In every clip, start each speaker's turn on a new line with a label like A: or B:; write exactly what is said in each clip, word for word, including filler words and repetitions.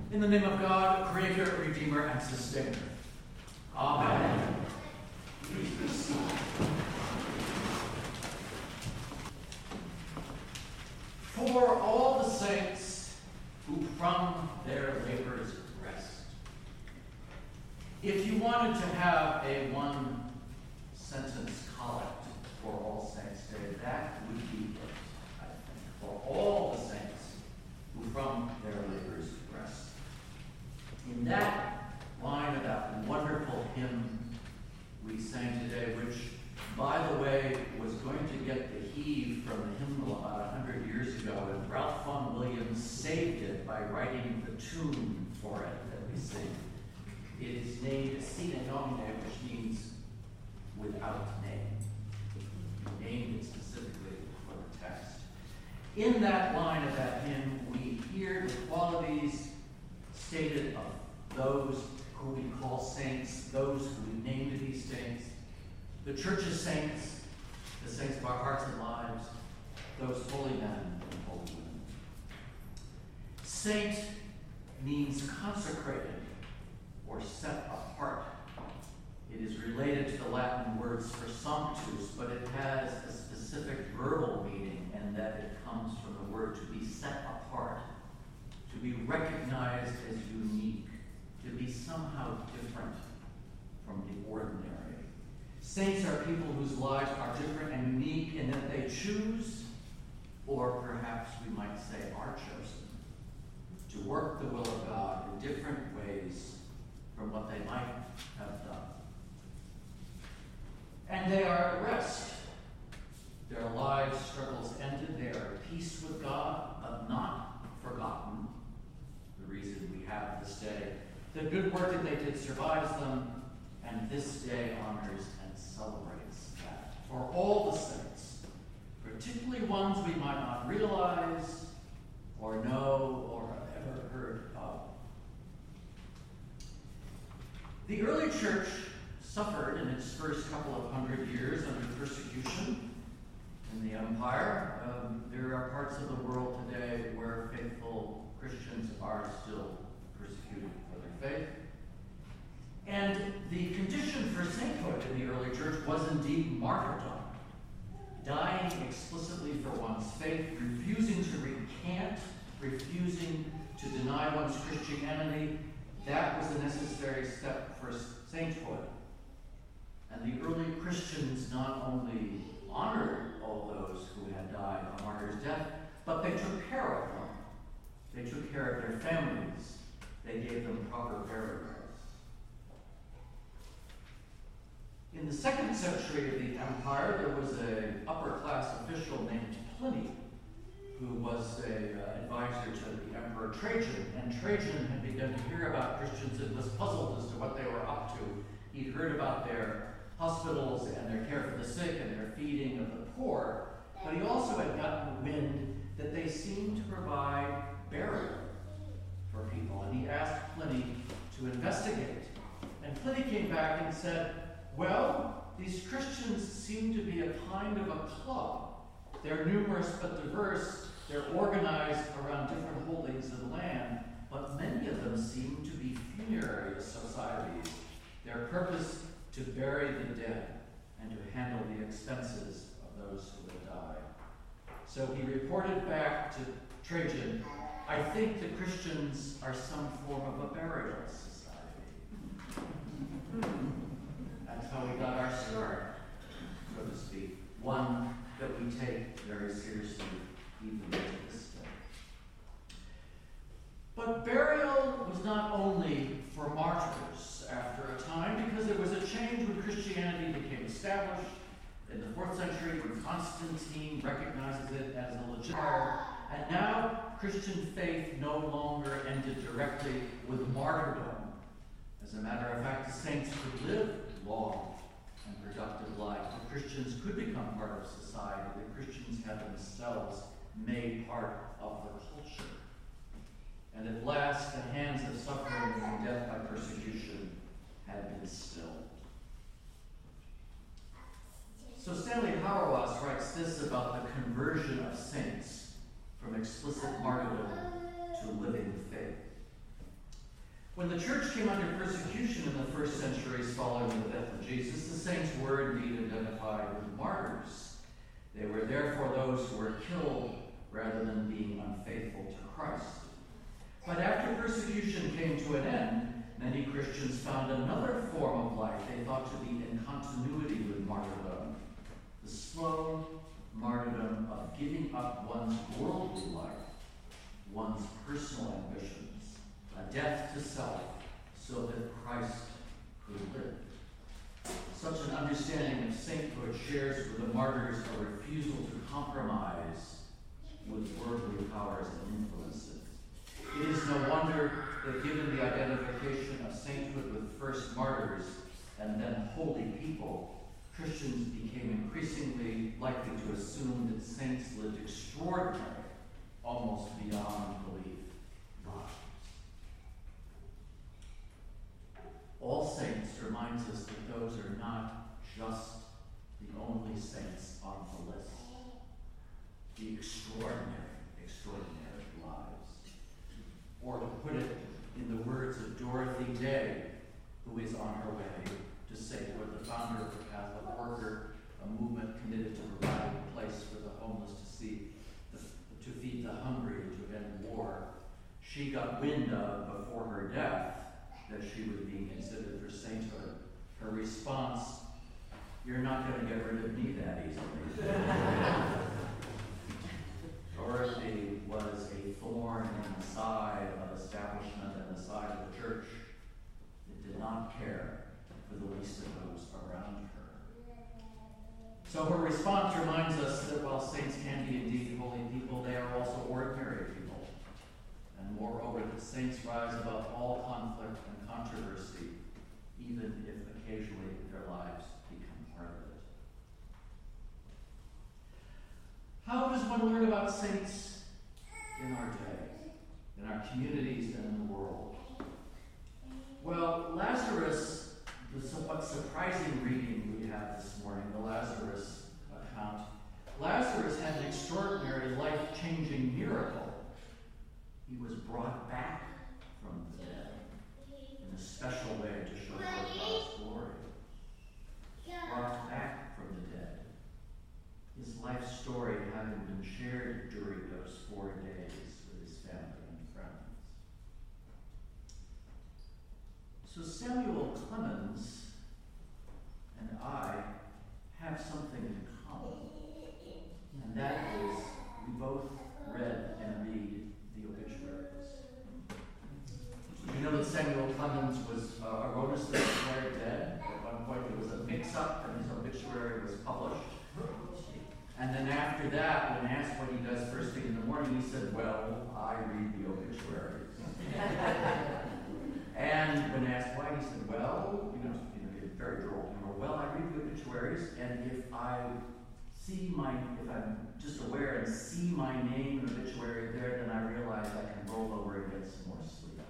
A: In the name of God, Creator, Redeemer, and Sustainer. Amen. Please be seated. For all the saints who from their labors rest. If you wanted to have a one-sentence collect for All Saints' Day, that would be it, I think. For all the saints who from their labors rest. In that line of that wonderful hymn we sang today, which, by the way, was going to get the heave from the hymnal about a hundred years ago, and Ralph Vaughan Williams saved it by writing the tune for it that we sing. It is named Sine Nomine, which means without name. He named it specifically for the text. In that line of that hymn, we hear the qualities stated of those who we call saints, those who we name to be saints, the church's saints, the saints of our hearts and lives, those holy men and holy women. Saint means consecrated or set apart. It is related to the Latin words for sanctus, but it has a specific verbal meaning, and that it comes from the word to be set apart, to be recognized as unique, to be somehow different from the ordinary. Saints are people whose lives are different and unique in that they choose, or perhaps we might say are chosen, to work the will of God in different ways from what they might have done. And they are at rest. Their lives' struggles ended. They are at peace with God, but not forgotten. The reason we have this day. The good work that they did survives them, and this day honors and celebrates that. For all the saints, particularly ones we might not realize or know or have ever heard of. The early church suffered in its first couple of hundred years under persecution in the empire. Um, there are parts of the world today where faithful Christians are still persecuted for their faith. And the condition for sainthood in the early church was indeed martyrdom. Dying explicitly for one's faith, refusing to recant, refusing to deny one's Christianity, that was a necessary step for sainthood. And the early Christians not only honored all those who had died a martyr's death, but they took care of them. They took care of their families. They gave them proper burials. In the second century of the empire, there was an upper-class official named Pliny, who was an uh, advisor to the Emperor Trajan. And Trajan had begun to hear about Christians and was puzzled as to what they were up to. He'd heard about their hospitals and their care for the sick and their feeding of the poor, but he also had gotten wind that they seemed to provide burial for people. And he asked Pliny to investigate. And Pliny came back and said, well, these Christians seem to be a kind of a club. They're numerous but diverse. They're organized around different holdings of land, but many of them seem to be funerary societies. Their purpose to bury the dead and to handle the expenses of those who had died. So he reported back to Trajan, I think the Christians are some form of a burial society. That's how we got our start, so to speak. One that we take very seriously even to this day. But burial was not only for martyrs after a time, because there was a change when Christianity became established. In the fourth century, when Constantine recognizes it as a legitimate, and now Christian faith no longer ended directly with martyrdom. As a matter of fact, the saints could live long and productive lives. The Christians could become part of society. The Christians had themselves made part of the culture. And at last, the hands of suffering and death by persecution had been stilled. So Stanley Hauerwas writes this about the conversion of saints from explicit martyrdom to living faith. When the church came under persecution in the first centuries following the death of Jesus, the saints were indeed identified with martyrs. They were therefore those who were killed rather than being unfaithful to Christ. But after persecution came to an end, many Christians found another form of life they thought to be in continuity with martyrdom. The slow martyrdom of giving up one's worldly life, one's personal ambitions, a death to self, so that Christ could live. Such an understanding of sainthood shares with the martyrs a refusal to compromise with worldly powers and influences. It is no wonder that given the identification of sainthood with first martyrs and then holy people, Christians became increasingly likely to assume that saints lived extraordinary, almost beyond belief, lives. All saints reminds us that those are not just the only saints on the list. The extraordinary, extraordinary lives. Or to put it in the words of Dorothy Day, who is on her way to sainthood, the founder of the Catholic Worker, a movement committed to providing a place for the homeless to see, the, to feed the hungry, and to end war. She got wind of before her death that she was being considered for sainthood. Her response, "You're not going to get rid of me that easily." Dorothy was a thorn in the side of establishment and the side of the church. It did not care for the least of those around her. So her response reminds us that while saints can be indeed holy people, they are also ordinary people. And moreover, that saints rise above all conflict and controversy, even if occasionally their lives become part of it. How does one learn about saints in our day, in our communities, and in the world? Well, Lazarus, the somewhat surprising reading we have this morning, the Lazarus account. Lazarus had an extraordinary, life-changing miracle. He was brought back from the dead in a special way to show forth God's glory. Brought back from the dead. His life story having been shared during those four days with his family and friends. So Samuel Clemens and I have something in common, and that is we both read and read the obituaries. You know that Samuel Clemens was uh, erroneously declared dead. At one point there was a mix-up and his obituary was published. And then after that, when asked what he does first thing in the morning, he said, "Well, I read the obituaries." And when asked why, he said, "Well, you know, you know, it's very droll humor. Well, I read the obituaries, and if I see my, if I'm just aware and see my name in the obituary there, then I realize I can roll over and get some more sleep."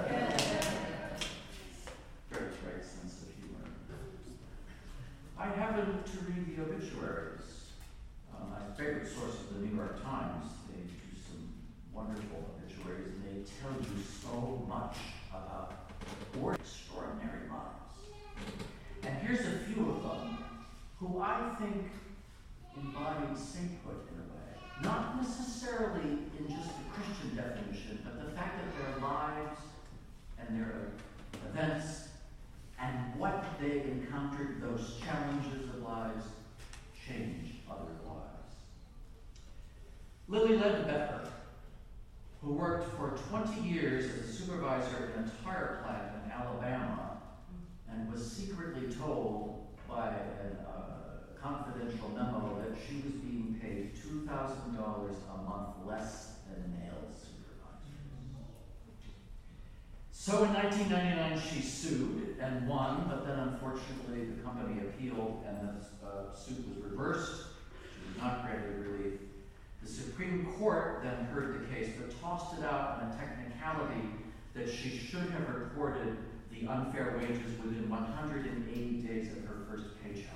A: Very great sense of humor. I happen to read the obituaries. Uh, my favorite source is the New York Times. They do some wonderful obituaries, and they tell you so much about or extraordinary lives. And here's a few of them who I think embodied sainthood in a way. Not necessarily in just the Christian definition, but the fact that their lives and their events and what they encountered, those challenges of lives, changed other lives. Lily Ledbetter, who worked for twenty years as a supervisor in a tire plant in Alabama and was secretly told by a uh, confidential memo that she was being paid two thousand dollars a month less than male supervisors. So in nineteen ninety-nine she sued and won, but then unfortunately the company appealed and the uh, suit was reversed. She was not granted relief. The Supreme Court then heard the case, but tossed it out on a technicality that she should have reported the unfair wages within one hundred eighty days of her first paycheck.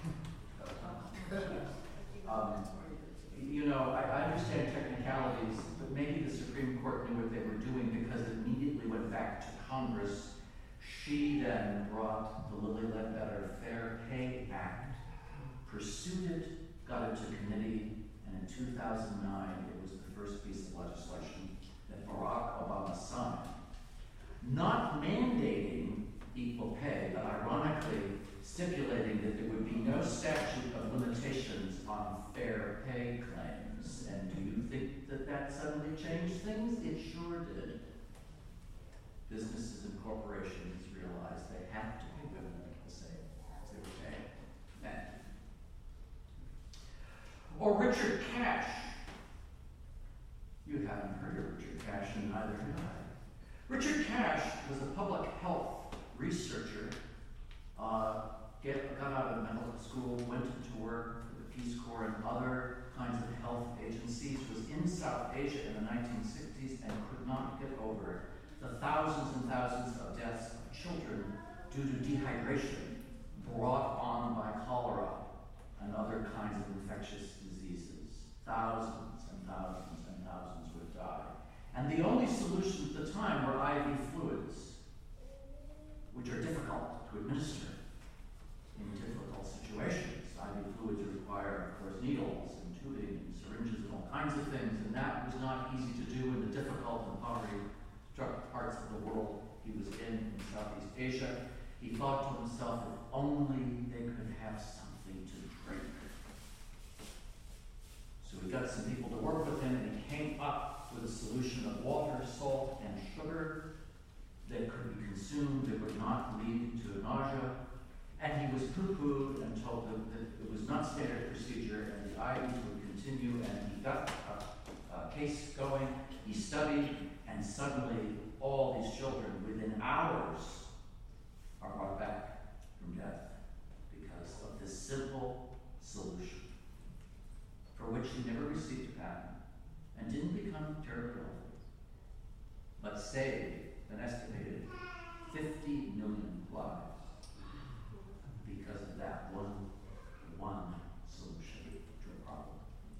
A: um, you know, I, I understand technicalities, but maybe the Supreme Court knew what they were doing because it immediately went back to Congress She then brought the Lilly Ledbetter Fair Pay Act, pursued it, got it to committee, and in two thousand nine, it was the first piece of legislation that Barack Obama signed, not mandating equal pay, but ironically stipulating that there would be no statute of limitations on fair pay claims. And do you think that that suddenly changed things? It sure did. Businesses and corporations realized they have to pay women the same as they were paying men. Or Richard Cash. You haven't heard of Richard Cash, and neither have I. Richard Cash was a public health researcher, uh, get, got out of medical school, went to work for the Peace Corps and other kinds of health agencies, was in South Asia in the nineteen sixties and could not get over the thousands and thousands of deaths of children due to dehydration brought on by cholera and other kinds of infectious diseases. Thousands and thousands and thousands would die. And the only solutions at the time were I V fluids, which are difficult to administer in difficult situations. I V fluids require, of course, needles and tubing and syringes and all kinds of things, and that was not easy to do in the difficult and poverty-struck parts of the world he was in, in Southeast Asia. He thought to himself, if only they could have something to drink. So he got some people to work with him, and he came up with a solution of water, salt, and sugar that could be consumed, that would not lead to nausea. And he was poo-pooed and told them that it was not standard procedure and the I Vs would continue, and he got a, a case going, he studied, and suddenly all these children within hours are brought back from death because of this simple solution, for which he never received a patent and didn't become terribly wealthy, but saved an estimated fifty million lives because of that one, one solution to a problem.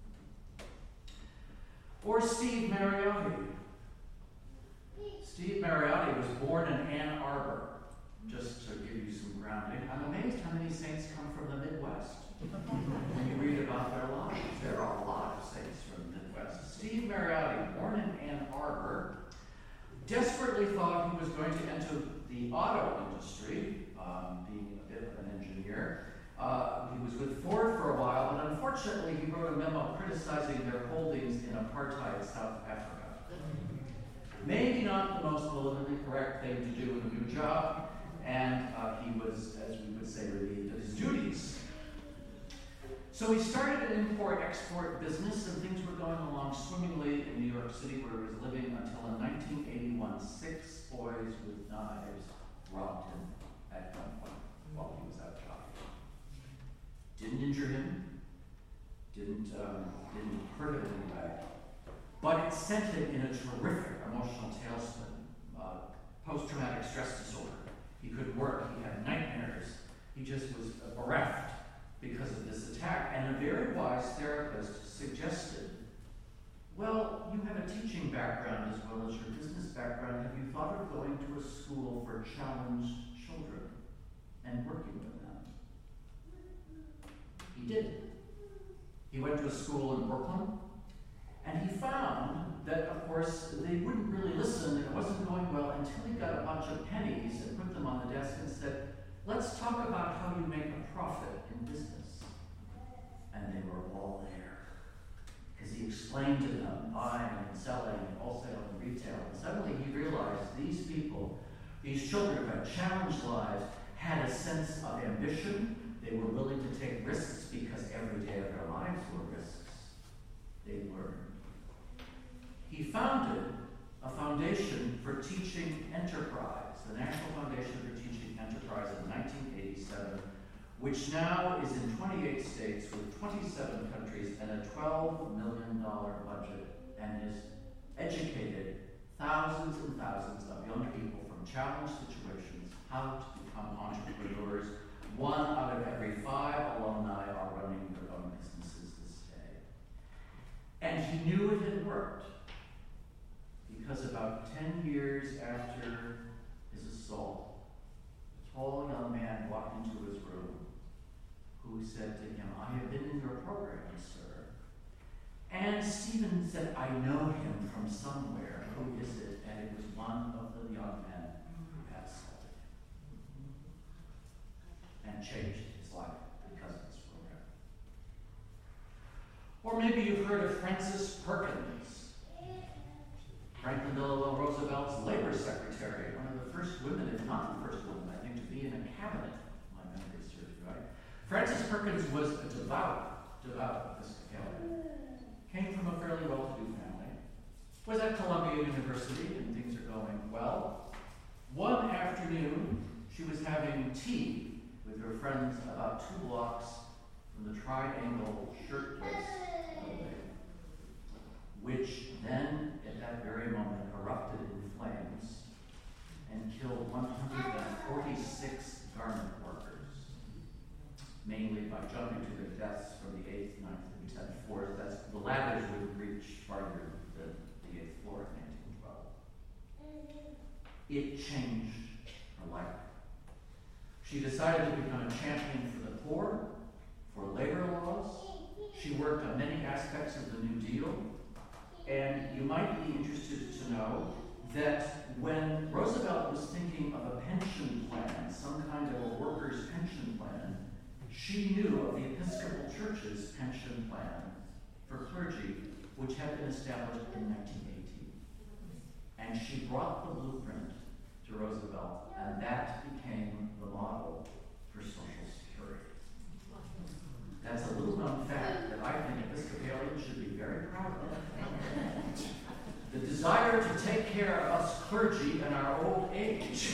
A: Or Steve Mariotti. Steve Mariotti was born in Ann Arbor, just to give you some grounding. I'm amazed how many saints come from the Midwest. When you read about their lives, there are a lot of saints from the Midwest. Steve Mariotti, born in Ann Arbor, desperately thought he was going to enter the auto industry, um, being a bit of an engineer. Uh, he was with Ford for a while, but unfortunately he wrote a memo criticizing their holdings in apartheid South Africa. Maybe not the most politically correct thing to do in a new job, and uh, he was, as we would say, relieved of his duties. So he started an import-export business, and things were going along swimmingly in New York City, where he was living until in nineteen eighty-one, six boys with knives robbed him at gunpoint while he was out shopping. Didn't injure him, didn't, um, didn't hurt him in any way, but it sent him in a terrific emotional tailspin, uh, post-traumatic stress disorder. He couldn't work, he had nightmares, he just was bereft because of this attack. And a very wise therapist suggested, well, you have a teaching background as well as your business background. Have you thought of going to a school for challenged children and working with them? He did. He went to a school in Brooklyn, and he found that, of course, they wouldn't really listen. It wasn't going well until he got a bunch of pennies and put them on the desk and said, let's talk about how you make a profit in business. And they were all there, because he explained to them buying and selling and wholesale and retail. And suddenly he realized these people, these children who had challenged lives, had a sense of ambition. They were willing to take risks because every day of their lives were risks. They learned. He founded a foundation for teaching enterprise, the National Foundation for Teaching Enterprise, in nineteen eighty-seven, which now is in twenty-eight states with twenty-seven countries and a twelve million dollars budget, and has educated thousands and thousands of young people from challenged situations how to become entrepreneurs. One out of every five alumni are running their own businesses this day. And he knew it had worked, because about ten years after his assault, tall young man walked into his room who said to him, "I have been in your program, sir." And Stephen said, "I know him from somewhere. Who is it?" And it was one of the young men who had assaulted him and changed his life because of this program. Or maybe you've heard of Frances Perkins, Franklin Delano Roosevelt's labor secretary, one of the first women, if not the first woman, I think, to be in a cabinet, my memory serves right. Frances Perkins was a devout, devout Episcopalian. Came from a fairly well-to-do family. Was at Columbia University, and things are going well. One afternoon, she was having tea with her friends about two blocks from the Triangle Shirtwaist building, which then, at that very moment, erupted in flames and killed one hundred forty-six garment workers, mainly by jumping to their deaths from the eighth, ninth, and tenth floors. That's, the ladders would reach farther than the eighth floor in nineteen twelve. It changed her life. She decided to become a champion for the poor, for labor laws. She worked on many aspects of the New Deal. And you might be interested to know that when Roosevelt was thinking of a pension plan, some kind of a workers' pension plan, she knew of the Episcopal Church's pension plan for clergy, which had been established in nineteen eighteen. And she brought the blueprint to Roosevelt, and that became the model for Social Security. That's a little known fact that I think Episcopalians should be very proud of. The desire to take care of us clergy in our old age,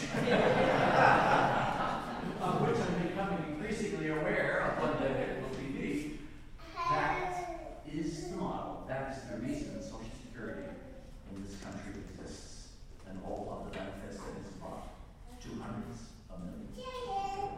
A: of which I'm becoming increasingly aware of one day it will be me, that is the model. That is the reason Social Security in this country exists, and all of the benefits that it's brought to hundreds of millions of people.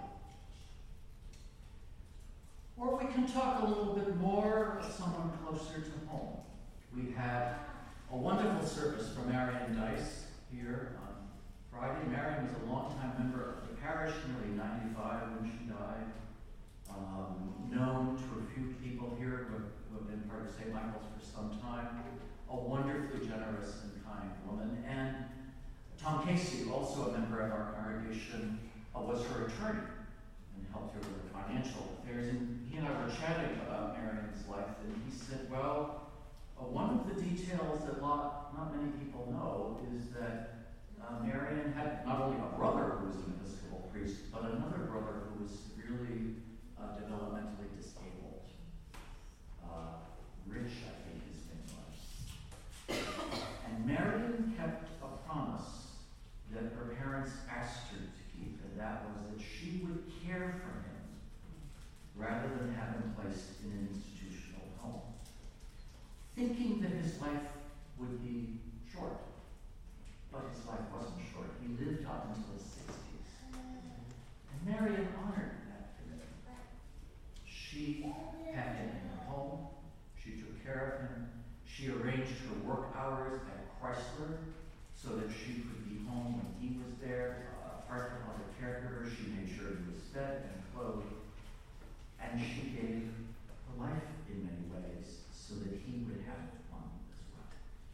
A: Or we can talk a little bit more of someone closer to home. We had a wonderful service from Marion Dice here on Friday. Marion was a longtime member of the parish, nearly ninety-five when she died. Um, known to a few people here who have, who have been part of Saint Michael's for some time. A wonderfully generous and kind woman. And Tom Casey, also a member of our congregation, uh, was her attorney and helped her with her financial affairs. And he and I were chatting about Marion's life, and he said, well, Uh, one of the details that lot, not many people know is that uh, Marion had not only a brother who was an Episcopal priest, but another brother who was severely uh, developmentally disabled. Uh, Rich, I think his name was. And Marion kept a promise that her parents asked her to keep, and that was that she would care for him rather than have him placed in an institutional home, thinking that his life would be short. But his life wasn't short. He lived up until his sixties. And Marion honored that commitment. She had him in her home. She took care of him. She arranged her work hours at Chrysler so that she could be home when he was there. Uh, apart from other caregivers, she made sure he was fed and clothed. And she gave her life in many ways so that he would have fun as well.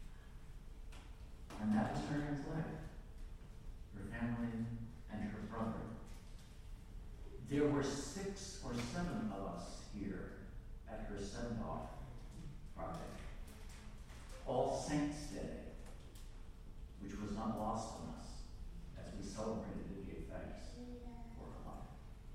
A: And that was Marion's life, her family, and her brother. There were six or seven of us here at her send-off Friday. All Saints Day, which was not lost on us as we celebrated and gave thanks for her life.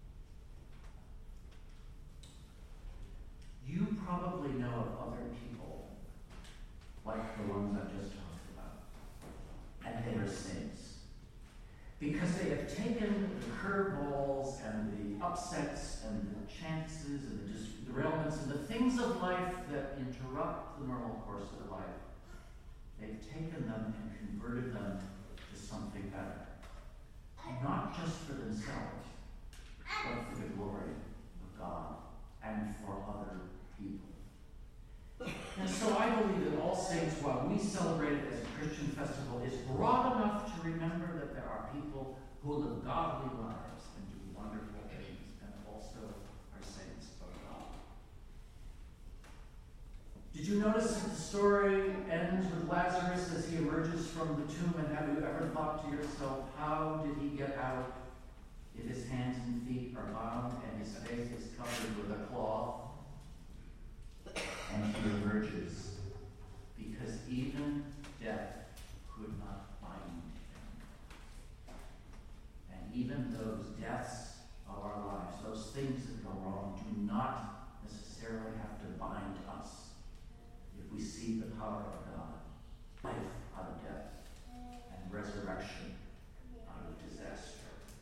A: You probably know of other people like the ones I've just talked about, and they are saints, because they have taken the curveballs and the upsets and the chances and the dis- derailments and the things of life that interrupt the normal course of life. They've taken them and converted them to something better, not just for themselves, but for the glory of God and for other people. And so I believe that All Saints, while we celebrate it as a Christian festival, is broad enough to remember that there are people who live godly lives and do wonderful things, and also are saints of God. Did you notice that the story ends with Lazarus as he emerges from the tomb? And have you ever thought to yourself, how did he get out if his hands and feet are bound and his face is covered with a cloth? And he emerges because even death could not bind him. And even those deaths of our lives, those things that go wrong, do not necessarily have to bind us if we see the power of God. Life out of death and resurrection out of disaster.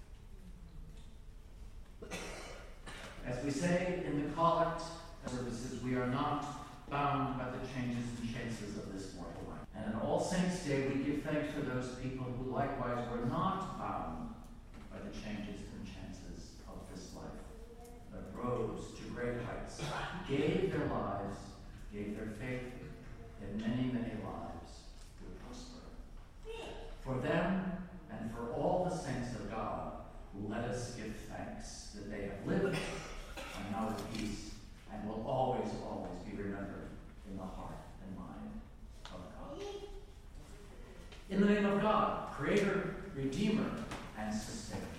A: As we say in the collect services, we are not bound by the changes and chances of this mortal life. And on All Saints' Day, we give thanks for those people who likewise were not bound by the changes and chances of this life, but rose to great heights, gave their lives, gave their faith, and many, many lives would prosper. For them and for all the saints of God, let us give thanks that they have lived and now at peace and will always, always be remembered in the heart and mind of God. In the name of God, Creator, Redeemer, and Sustainer.